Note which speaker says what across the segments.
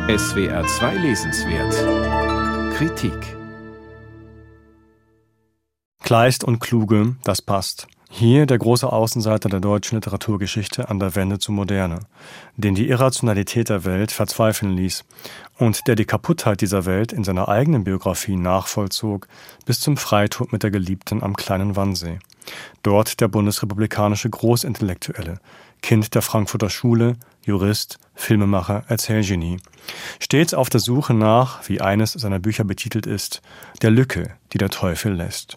Speaker 1: SWR 2 Lesenswert Kritik.
Speaker 2: Kleist und Kluge, das passt. Hier der große Außenseiter der deutschen Literaturgeschichte an der Wende zur Moderne, den die Irrationalität der Welt verzweifeln ließ und der die Kaputtheit dieser Welt in seiner eigenen Biografie nachvollzog bis zum Freitod mit der Geliebten am kleinen Wannsee. Dort der bundesrepublikanische Großintellektuelle, Kind der Frankfurter Schule, Jurist, Filmemacher, Erzählgenie. Stets auf der Suche nach, wie eines seiner Bücher betitelt ist, der Lücke, die der Teufel lässt.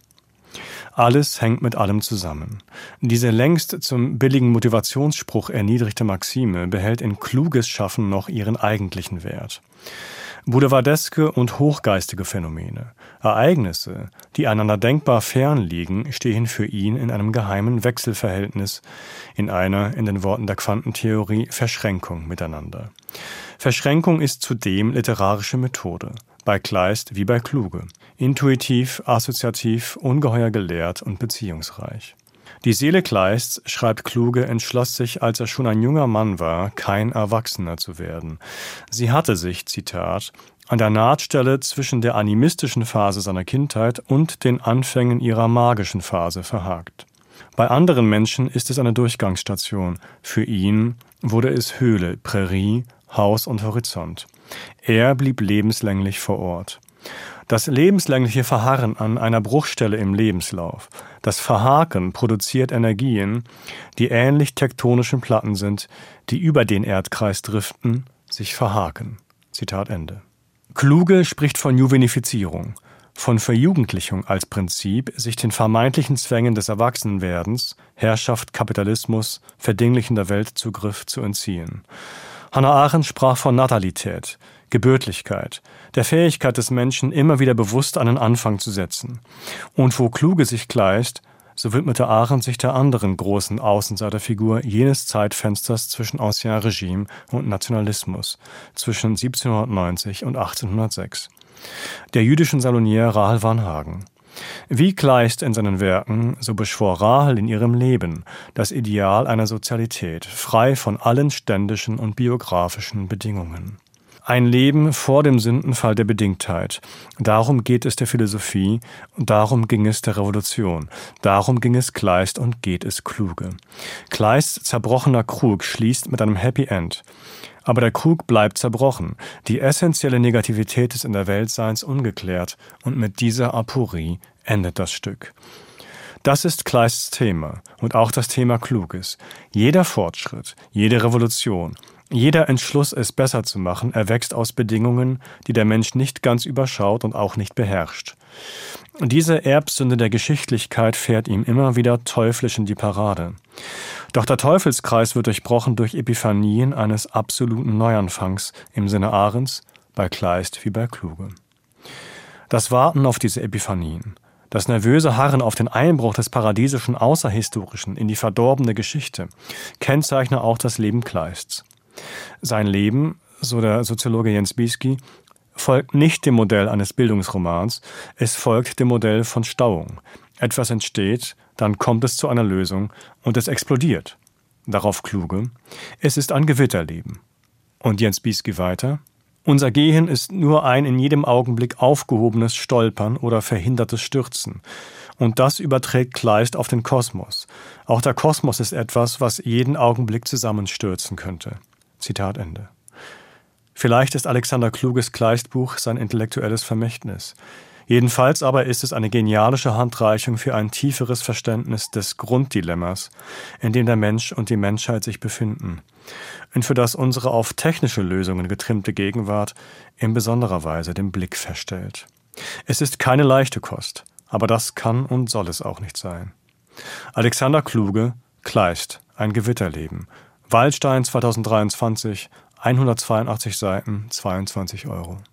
Speaker 2: Alles hängt mit allem zusammen. Diese längst zum billigen Motivationsspruch erniedrigte Maxime behält in Kluges Schaffen noch ihren eigentlichen Wert. Boulevardeske und hochgeistige Phänomene, Ereignisse, die einander denkbar fern liegen, stehen für ihn in einem geheimen Wechselverhältnis, in einer, in den Worten der Quantentheorie, Verschränkung miteinander. Verschränkung ist zudem literarische Methode, bei Kleist wie bei Kluge, intuitiv, assoziativ, ungeheuer gelehrt und beziehungsreich. Die Seele Kleists, schreibt Kluge, entschloss sich, als er schon ein junger Mann war, kein Erwachsener zu werden. Sie hatte sich, Zitat, an der Nahtstelle zwischen der animistischen Phase seiner Kindheit und den Anfängen ihrer magischen Phase verhakt. Bei anderen Menschen ist es eine Durchgangsstation. Für ihn wurde es Höhle, Prärie, Haus und Horizont. Er blieb lebenslänglich vor Ort. Das lebenslängliche Verharren an einer Bruchstelle im Lebenslauf, das Verhaken produziert Energien, die ähnlich tektonischen Platten sind, die über den Erdkreis driften, sich verhaken. Zitat Ende. Kluge spricht von Juvenifizierung, von Verjugendlichung als Prinzip, sich den vermeintlichen Zwängen des Erwachsenwerdens, Herrschaft, Kapitalismus, verdinglichender Weltzugriff zu entziehen. Hannah Arendt sprach von Natalität, Gebürtlichkeit, der Fähigkeit des Menschen, immer wieder bewusst einen Anfang zu setzen. Und wo Kluge sich Kleist, so widmete Arendt sich der anderen großen Außenseiterfigur jenes Zeitfensters zwischen Ancien Regime und Nationalismus, zwischen 1790 und 1806. Der jüdischen Salonier Rahel Varnhagen. Wie Kleist in seinen Werken, so beschwor Rahel in ihrem Leben das Ideal einer Sozialität, frei von allen ständischen und biografischen Bedingungen. Ein Leben vor dem Sündenfall der Bedingtheit. Darum geht es der Philosophie und darum ging es der Revolution. Darum ging es Kleist und geht es Kluge. Kleists zerbrochener Krug schließt mit einem Happy End. Aber der Krug bleibt zerbrochen. Die essentielle Negativität des in der Weltseins ungeklärt und mit dieser Aporie endet das Stück. Das ist Kleists Thema und auch das Thema Kluges. Jeder Fortschritt, jede Revolution, jeder Entschluss, es besser zu machen, erwächst aus Bedingungen, die der Mensch nicht ganz überschaut und auch nicht beherrscht. Diese Erbsünde der Geschichtlichkeit fährt ihm immer wieder teuflisch in die Parade. Doch der Teufelskreis wird durchbrochen durch Epiphanien eines absoluten Neuanfangs im Sinne Arendts, bei Kleist wie bei Kluge. Das Warten auf diese Epiphanien, das nervöse Harren auf den Einbruch des paradiesischen Außerhistorischen in die verdorbene Geschichte, kennzeichne auch das Leben Kleists. Sein Leben, so der Soziologe Jens Bieski, folgt nicht dem Modell eines Bildungsromans, es folgt dem Modell von Stauung. Etwas entsteht, dann kommt es zu einer Lösung und es explodiert. Darauf Kluge, es ist ein Gewitterleben. Und Jens Bieski weiter, unser Gehen ist nur ein in jedem Augenblick aufgehobenes Stolpern oder verhindertes Stürzen. Und das überträgt Kleist auf den Kosmos. Auch der Kosmos ist etwas, was jeden Augenblick zusammenstürzen könnte. Zitat Ende. Vielleicht ist Alexander Kluges Kleist-Buch sein intellektuelles Vermächtnis. Jedenfalls aber ist es eine genialische Handreichung für ein tieferes Verständnis des Grunddilemmas, in dem der Mensch und die Menschheit sich befinden und für das unsere auf technische Lösungen getrimmte Gegenwart in besonderer Weise den Blick verstellt. Es ist keine leichte Kost, aber das kann und soll es auch nicht sein. Alexander Kluge, Kleist, ein Gewitterleben. Waldstein 2023, 182 Seiten, 22 €.